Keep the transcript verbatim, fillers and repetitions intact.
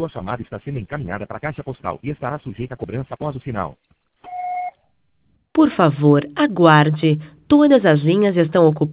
Sua chamada está sendo encaminhada para a caixa postal e estará sujeita a cobrança após o sinal. Por favor, aguarde. Todas as linhas estão ocupadas.